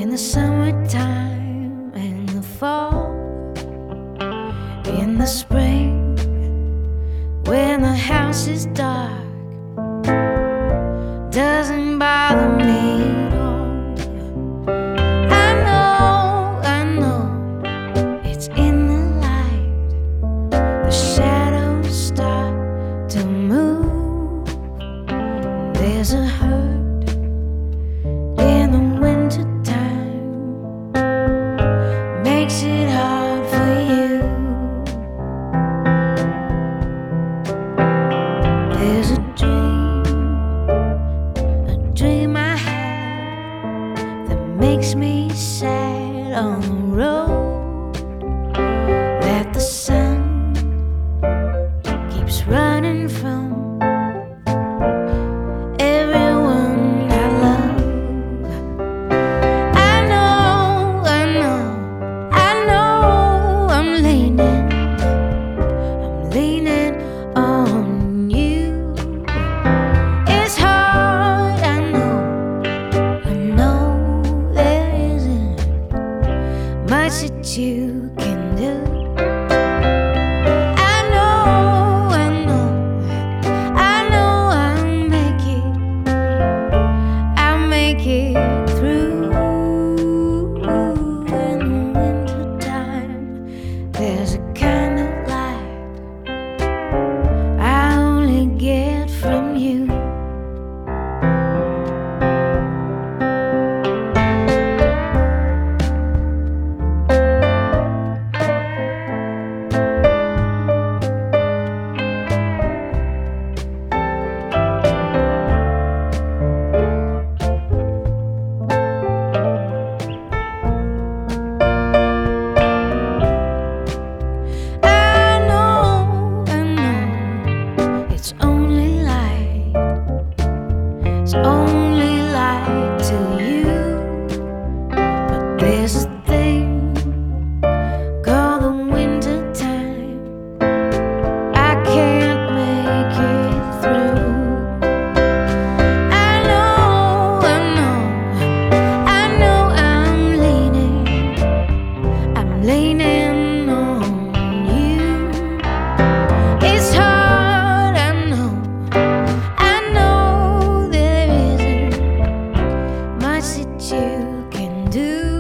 In the summertime, in the fall, in the spring, when the house is dark, doesn't bother me at all. I know, it's in the light, the shadows start to move. There's a hurt in the winter time, makes it hard for you. There's a dream I have that makes me sad on the road, that the sun keeps running from everyone I love. I know I'm leaning on you. It's hard, I know there isn't much that you can do. I know I'll make it through. In the winter time, there's a kind of light I only get from you. It's only light to you, but there's a thing called the winter time. I can't make it through. I know I'm leaning on you. It's hard, I know there isn't much that you can do.